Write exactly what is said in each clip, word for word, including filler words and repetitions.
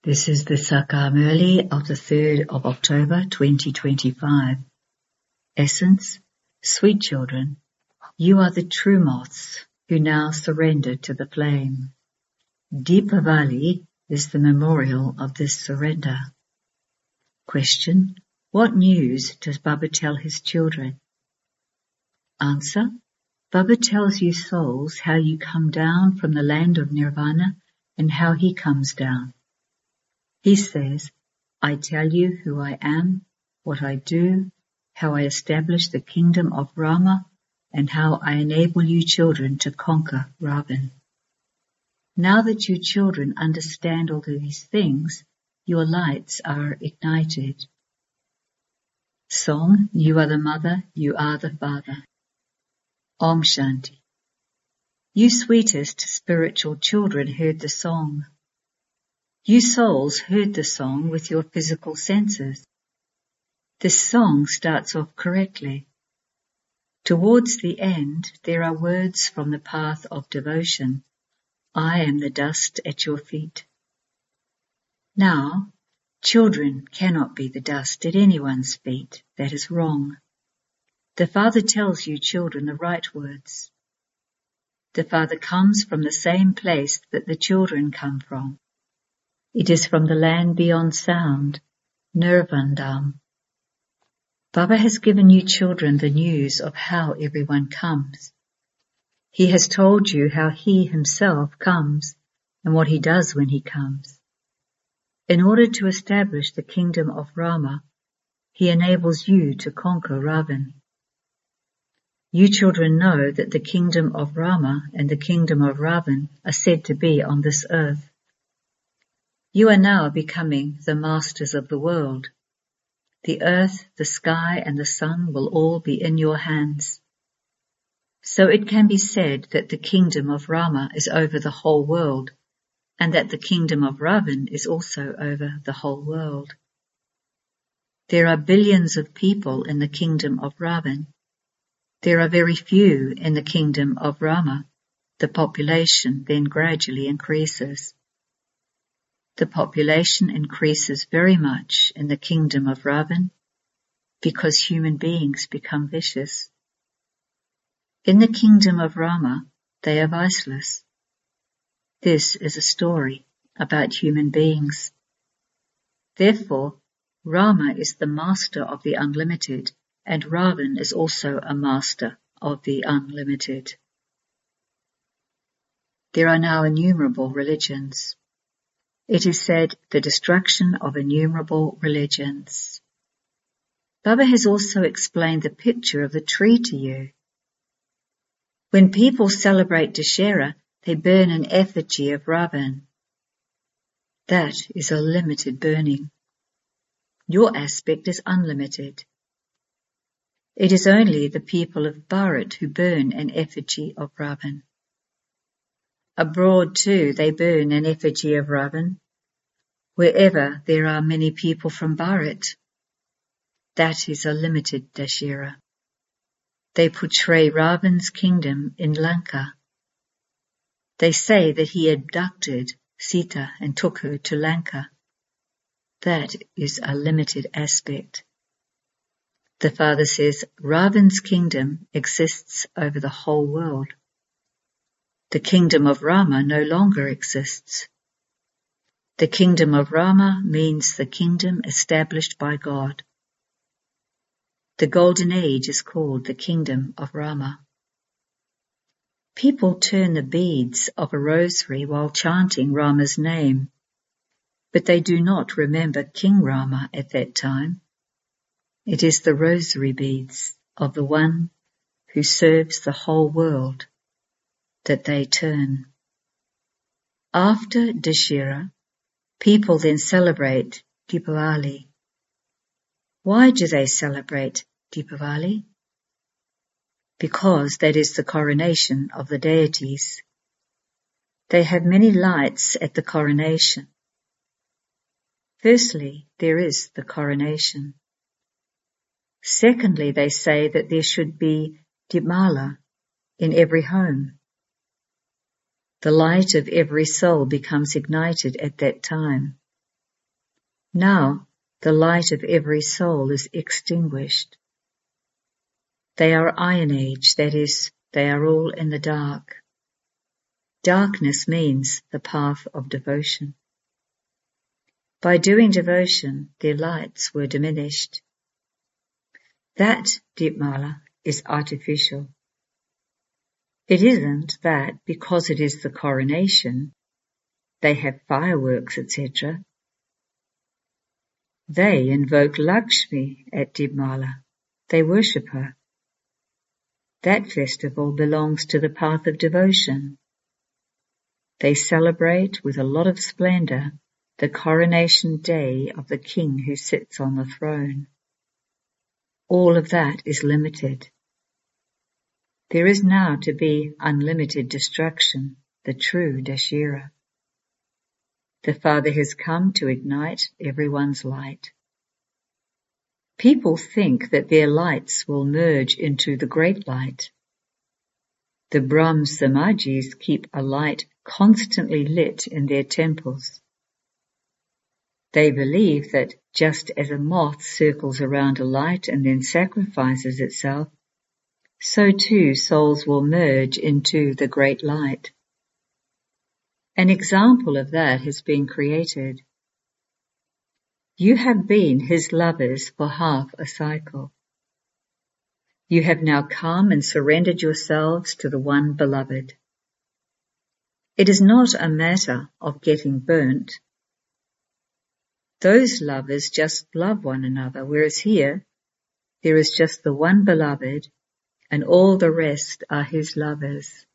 This is the Sakar Murli of the third of October twenty twenty-five. Essence, sweet children, you are the true moths who now surrender to the flame. Deepavali is the memorial of this surrender. Question, what news does Baba tell his children? Answer, Baba tells you souls how you come down from the land of Nirvana and how he comes down. He says, I tell you who I am, what I do, how I establish the kingdom of Rama, and how I enable you children to conquer Ravan. Now that you children understand all these things, your lights are ignited. Song, you are the mother, you are the father. Om Shanti. You sweetest spiritual children heard the song. You souls heard the song with your physical senses. This song starts off correctly. Towards the end, there are words from the path of devotion. I am the dust at your feet. Now, children cannot be the dust at anyone's feet. That is wrong. The Father tells you children the right words. The Father comes from the same place that the children come from. It is from the land beyond sound, Nirvandam. Baba has given you children the news of how everyone comes. He has told you how he himself comes and what he does when he comes. In order to establish the kingdom of Rama, he enables you to conquer Ravan. You children know that the kingdom of Rama and the kingdom of Ravan are said to be on this earth. You are now becoming the masters of the world. The earth, the sky, and the sun will all be in your hands. So it can be said that the kingdom of Rama is over the whole world, and that the kingdom of Ravan is also over the whole world. There are billions of people in the kingdom of Ravan. There are very few in the kingdom of Rama. The population then gradually increases. The population increases very much in the kingdom of Ravan because human beings become vicious. In the kingdom of Rama, they are viceless. This is a story about human beings. Therefore, Rama is the master of the unlimited, and Ravan is also a master of the unlimited. There are now innumerable religions. It is said, the destruction of innumerable religions. Baba has also explained the picture of the tree to you. When people celebrate Dussehra, they burn an effigy of Ravan. That is a limited burning. Your aspect is unlimited. It is only the people of Bharat who burn an effigy of Ravan. Abroad too they burn an effigy of Ravan, wherever there are many people from Bharat. That is a limited Dussehra. They portray Ravan's kingdom in Lanka. They say that he abducted Sita and took her to Lanka. That is a limited aspect. The Father says Ravan's kingdom exists over the whole world. The kingdom of Rama no longer exists. The kingdom of Rama means the kingdom established by God. The golden age is called the kingdom of Rama. People turn the beads of a rosary while chanting Rama's name, but they do not remember King Rama at that time. It is the rosary beads of the one who serves the whole world that they turn. After Dussehra, people then celebrate Deepavali. Why do they celebrate Deepavali? Because that is the coronation of the deities. They have many lights at the coronation. Firstly, there is the coronation. Secondly, they say that there should be Deepmala in every home. The light of every soul becomes ignited at that time. Now the light of every soul is extinguished. They are Iron Age, that is, they are all in the dark. Darkness means the path of devotion. By doing devotion, their lights were diminished. That, Deepmala, is artificial. It isn't that because it is the coronation, they have fireworks, et cetera. They invoke Lakshmi at Deepmala. They worship her. That festival belongs to the path of devotion. They celebrate with a lot of splendor the coronation day of the king who sits on the throne. All of that is limited. There is now to be unlimited destruction, the true Dashera. The Father has come to ignite everyone's light. People think that their lights will merge into the great light. The Brahm Samajis keep a light constantly lit in their temples. They believe that just as a moth circles around a light and then sacrifices itself, so too souls will merge into the great light. An example of that has been created. You have been his lovers for half a cycle. You have now come and surrendered yourselves to the one beloved. It is not a matter of getting burnt. Those lovers just love one another, whereas here there is just the one beloved and all the rest are his lovers.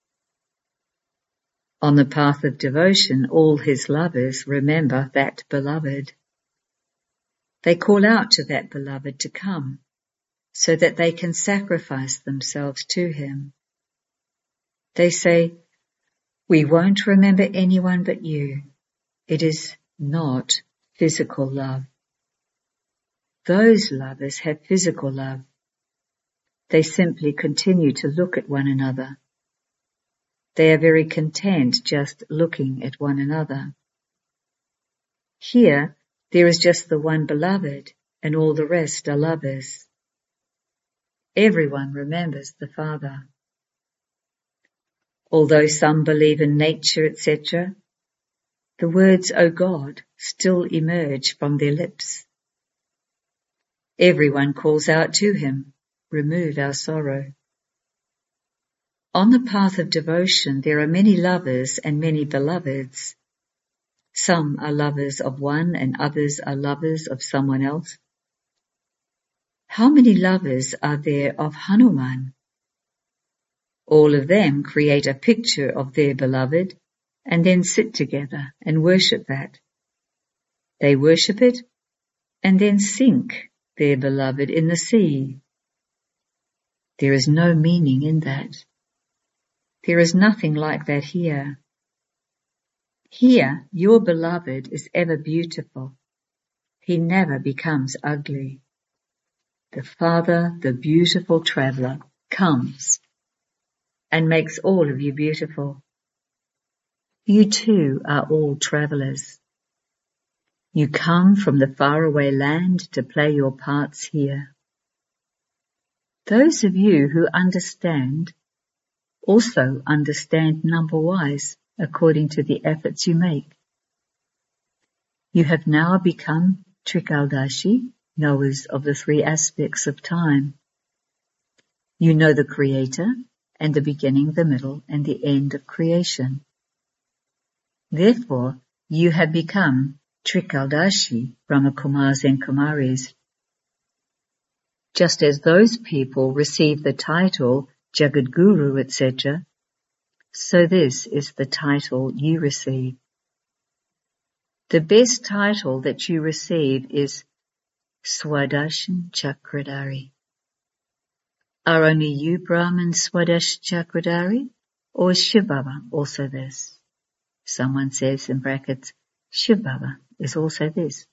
On the path of devotion, all his lovers remember that beloved. They call out to that beloved to come, so that they can sacrifice themselves to him. They say, we won't remember anyone but you. It is not physical love. Those lovers have physical love. They simply continue to look at one another. They are very content just looking at one another. Here, there is just the one beloved, and all the rest are lovers. Everyone remembers the Father. Although some believe in nature, et cetera, the words, O God, still emerge from their lips. Everyone calls out to him, remove our sorrow. On the path of devotion, there are many lovers and many beloveds. Some are lovers of one and others are lovers of someone else. How many lovers are there of Hanuman? All of them create a picture of their beloved and then sit together and worship that. They worship it and then sink their beloved in the sea. There is no meaning in that. There is nothing like that here. Here, your beloved is ever beautiful. He never becomes ugly. The Father, the beautiful traveler, comes and makes all of you beautiful. You too are all travelers. You come from the faraway land to play your parts here. Those of you who understand also understand number-wise according to the efforts you make. You have now become Trikaldashi, knowers of the three aspects of time. You know the Creator and the beginning, the middle, and the end of creation. Therefore, you have become Trikaldashi, Brahmakumars and Kumaris. Just as those people receive the title Jagadguru, et cetera, so this is the title you receive. The best title that you receive is Swadershan Chakradhari. Are only you Brahman Swadesh Chakradhari, or is Shiv Baba also this? Someone says in brackets, Shiv Baba is also this.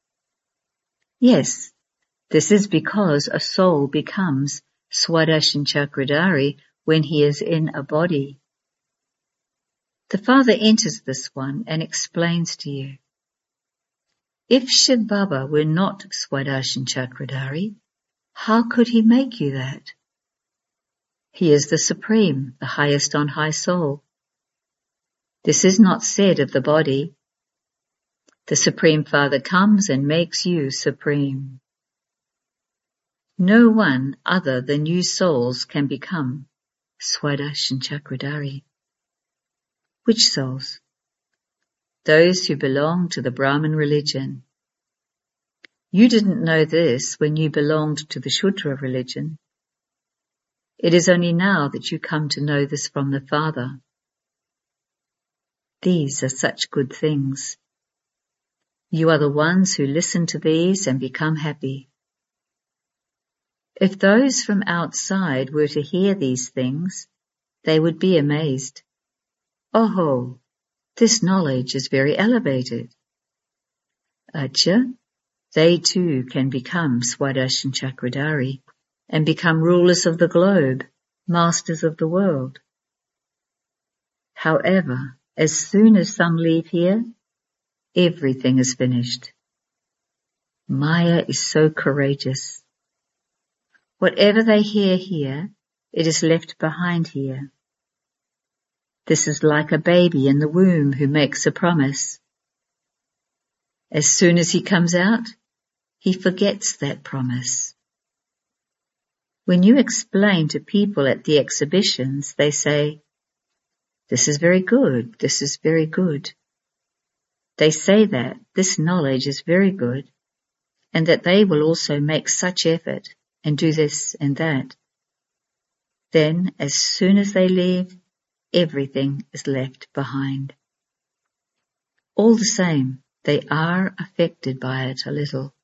Yes, this is because a soul becomes Swadershan Chakradhari when he is in a body. The Father enters this one and explains to you. If Shiv Baba were not Swadesh Chakradhari, how could he make you that? He is the Supreme, the highest on high soul. This is not said of the body. The Supreme Father comes and makes you supreme. No one other than you souls can become Swadesh Chakradhari. Which souls? Those who belong to the Brahmin religion. You didn't know this when you belonged to the Shudra religion. It is only now that you come to know this from the Father. These are such good things. You are the ones who listen to these and become happy. If those from outside were to hear these things, they would be amazed. Oh, this knowledge is very elevated. Acha, they too can become Swadesh Chakradhari and become rulers of the globe, masters of the world. However, as soon as some leave here, everything is finished. Maya is so courageous. Whatever they hear here, it is left behind here. This is like a baby in the womb who makes a promise. As soon as he comes out, he forgets that promise. When you explain to people at the exhibitions, they say, "This is very good, this is very good." They say that this knowledge is very good and that they will also make such effort and do this and that. Then, as soon as they leave, everything is left behind. All the same, they are affected by it a little.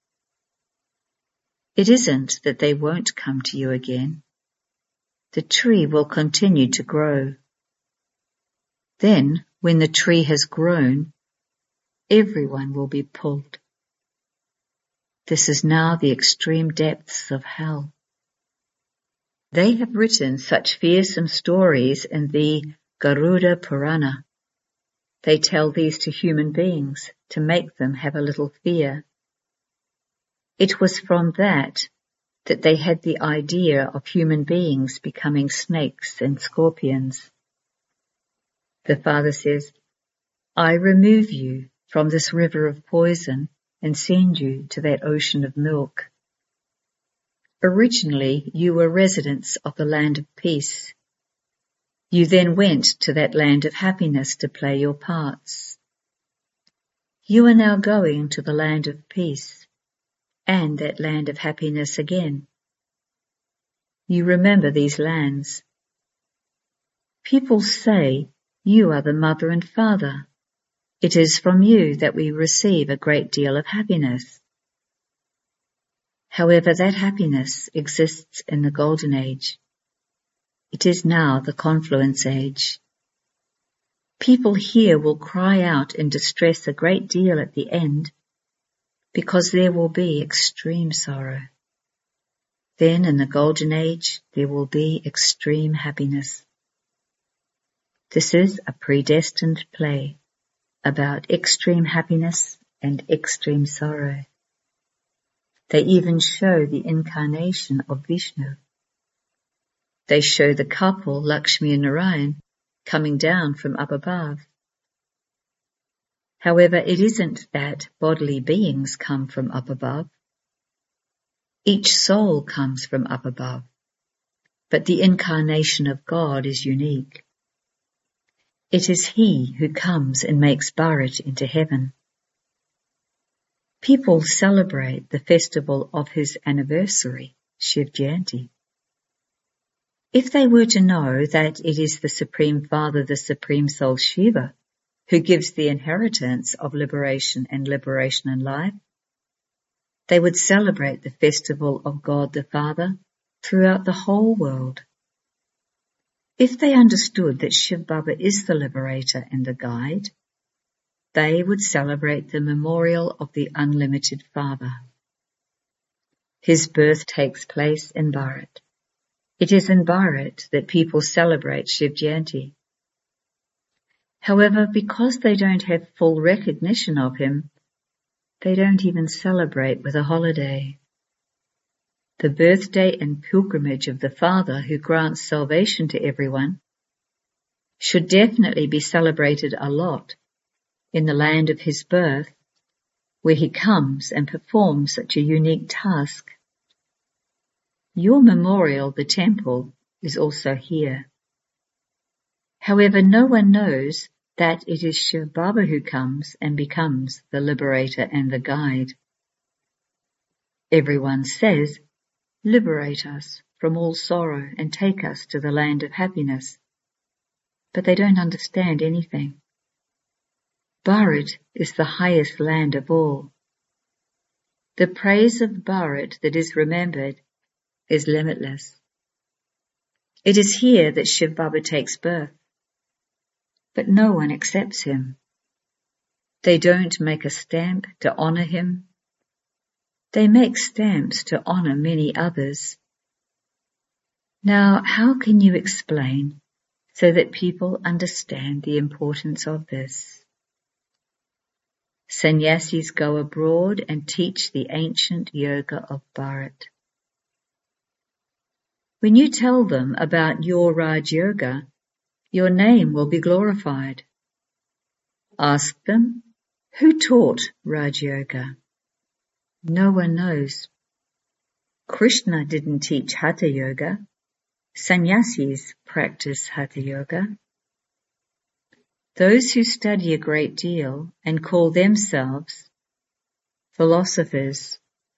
It isn't that they won't come to you again. The tree will continue to grow. Then, when the tree has grown, everyone will be pulled. This is now the extreme depths of hell. They have written such fearsome stories in the Garuda Purana. They tell these to human beings to make them have a little fear. It was from that that they had the idea of human beings becoming snakes and scorpions. The Father says, "I remove you from this river of poison and send you to that ocean of milk. Originally, you were residents of the land of peace. You then went to that land of happiness to play your parts. You are now going to the land of peace and that land of happiness again. You remember these lands. People say you are the mother and father. It is from you that we receive a great deal of happiness. However, that happiness exists in the Golden Age. It is now the Confluence Age. People here will cry out in distress a great deal at the end, because there will be extreme sorrow. Then in the Golden Age, there will be extreme happiness. This is a predestined play about extreme happiness and extreme sorrow. They even show the incarnation of Vishnu. They show the couple, Lakshmi and Narayan, coming down from up above. However, it isn't that bodily beings come from up above. Each soul comes from up above, but the incarnation of God is unique. It is He who comes and makes Bharat into heaven. People celebrate the festival of his anniversary, Shiv Jayanti. If they were to know that it is the Supreme Father, the Supreme Soul Shiva, who gives the inheritance of liberation and liberation in life, they would celebrate the festival of God the Father throughout the whole world. If they understood that Shiv Baba is the liberator and the guide, they would celebrate the memorial of the unlimited Father. His birth takes place in Bharat. It is in Bharat that people celebrate Shiv Jayanti. However, because they don't have full recognition of him, They don't even celebrate with a holiday. The birthday and pilgrimage of the Father who grants salvation to everyone should definitely be celebrated a lot in the land of his birth, where he comes and performs such a unique task. Your memorial, the temple, is also here. However, no one knows that it is Shiv Baba who comes and becomes the liberator and the guide. Everyone says, "Liberate us from all sorrow and take us to the land of happiness." But they don't understand anything. Bharat is the highest land of all. The praise of Bharat that is remembered is limitless. It is here that Shiv Baba takes birth. But no one accepts him. They don't make a stamp to honor him. They make stamps to honor many others. Now, how can you explain so that people understand the importance of this? Sannyasis go abroad and teach the ancient yoga of Bharat. When you tell them about your Raj Yoga, your name will be glorified. Ask them, who taught Raj Yoga? No one knows. Krishna didn't teach Hatha Yoga. Sannyasis practice Hatha Yoga. Those who study a great deal and call themselves philosophers,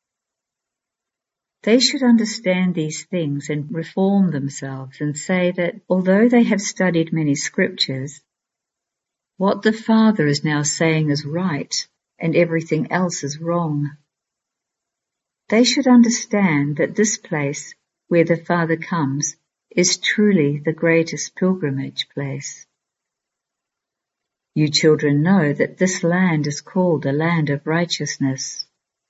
they should understand these things and reform themselves and say that although they have studied many scriptures, what the Father is now saying is right and everything else is wrong. They should understand that this place where the Father comes is truly the greatest pilgrimage place. You children know that this land is called the land of righteousness.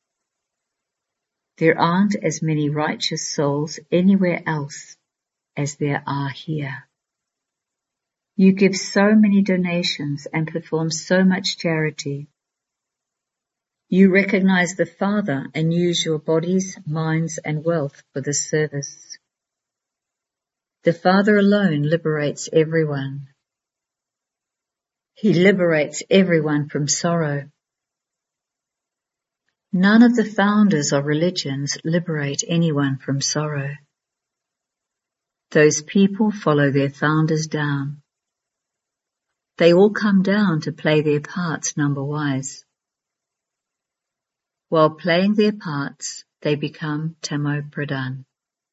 There aren't as many righteous souls anywhere else as there are here. You give so many donations and perform so much charity. You recognize the Father and use your bodies, minds, and wealth for this service. The Father alone liberates everyone. He liberates everyone from sorrow. None of the founders of religions liberate anyone from sorrow. Those people follow their founders down. They all come down to play their parts number-wise. While playing their parts, they become Tamo Pradhan.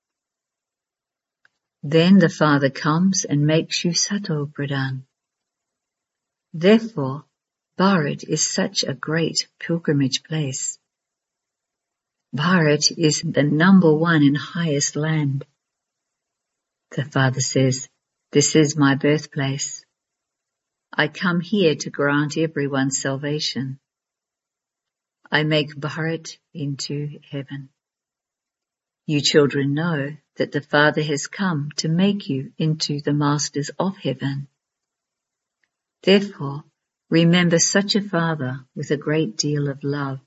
Then the Father comes and makes you Sato Pradhan. Therefore, Bharat is such a great pilgrimage place. Bharat is the number one and highest land. The Father says, "This is my birthplace. I come here to grant everyone salvation. I make Bharat into heaven." You children know that the Father has come to make you into the masters of heaven. Therefore, remember such a Father with a great deal of love.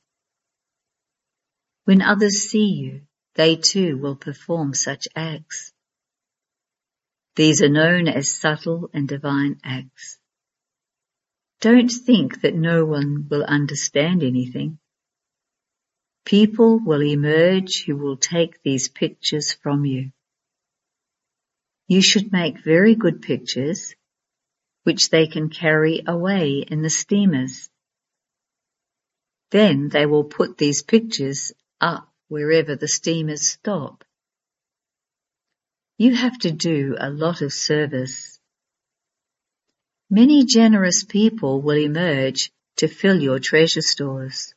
When others see you, they too will perform such acts. These are known as subtle and divine acts. Don't think that no one will understand anything. People will emerge who will take these pictures from you. You should make very good pictures, which they can carry away in the steamers. Then they will put these pictures up wherever the steamers stop. You have to do a lot of service. Many generous people will emerge to fill your treasure stores.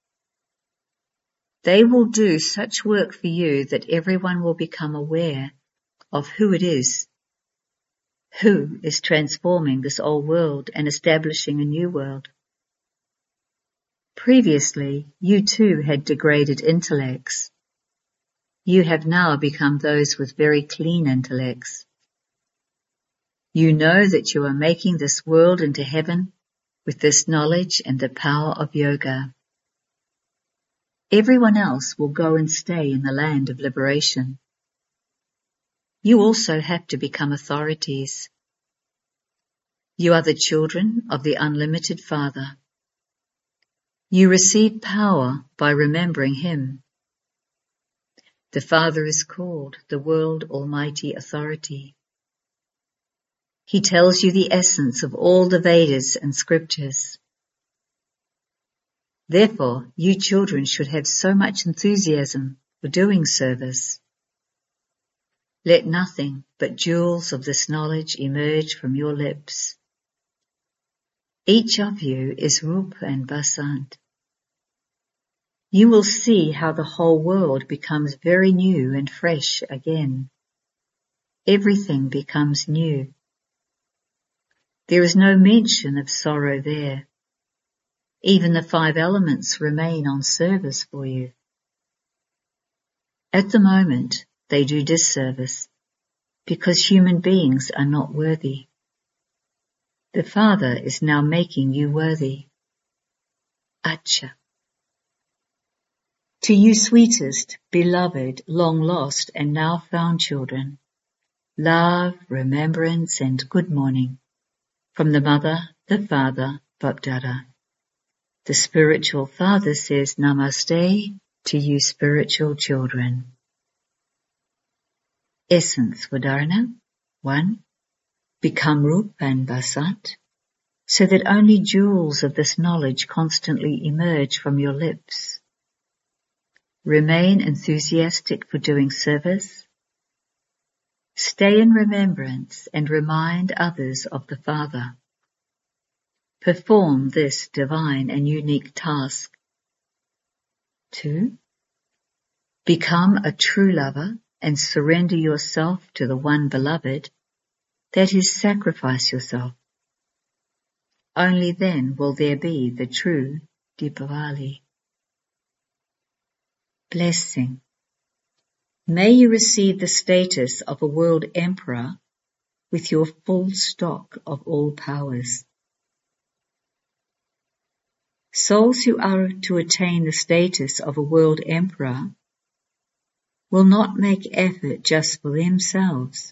They will do such work for you that everyone will become aware of who it is, who is transforming this old world and establishing a new world. Previously, you too had degraded intellects. You have now become those with very clean intellects. You know that you are making this world into heaven with this knowledge and the power of yoga. Everyone else will go and stay in the land of liberation. You also have to become authorities. You are the children of the unlimited Father. You receive power by remembering Him. The Father is called the World Almighty Authority. He tells you the essence of all the Vedas and scriptures. Therefore, you children should have so much enthusiasm for doing service. Let nothing but jewels of this knowledge emerge from your lips. Each of you is Rup and Basant. You will see how the whole world becomes very new and fresh again. Everything becomes new. There is no mention of sorrow there. Even the five elements remain on service for you. At the moment, they do disservice, because human beings are not worthy. The Father is now making you worthy. Acha. To you sweetest, beloved, long lost and now found children, love, remembrance and good morning from the Mother, the Father, Bapdada. The spiritual Father says Namaste to you spiritual children. Essence for Dharana. One. Become Rup and Basant, so that only jewels of this knowledge constantly emerge from your lips. Remain enthusiastic for doing service. Stay in remembrance and remind others of the Father. Perform this divine and unique task. Two. Become a true lover and surrender yourself to the one beloved. That is, sacrifice yourself. Only then will there be the true Deepavali. Blessing. May you receive the status of a world emperor with your full stock of all powers. Souls who are to attain the status of a world emperor will not make effort just for themselves.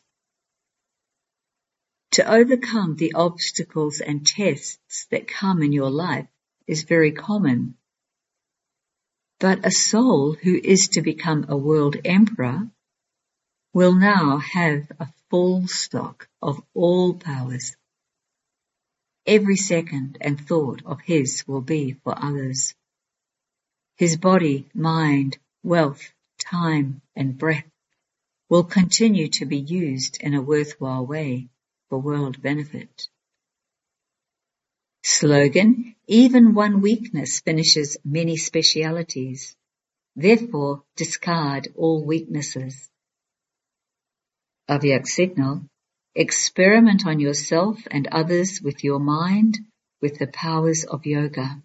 To overcome the obstacles and tests that come in your life is very common. But a soul who is to become a world emperor will now have a full stock of all powers. Every second and thought of his will be for others. His body, mind, wealth, time and breath will continue to be used in a worthwhile way for world benefit. Slogan, even one weakness finishes many specialities. Therefore, discard all weaknesses. Avyak signal, experiment on yourself and others with your mind with the powers of yoga.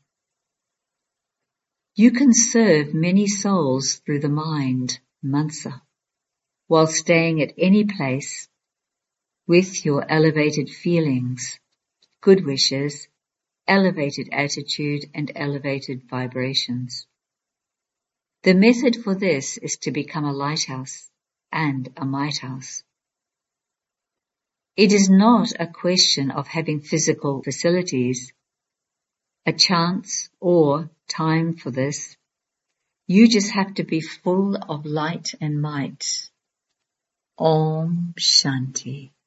You can serve many souls through the mind, mansa, while staying at any place with your elevated feelings, good wishes, elevated attitude and elevated vibrations. The method for this is to become a lighthouse and a might house. It is not a question of having physical facilities, a chance or time for this. You just have to be full of light and might. Om Shanti.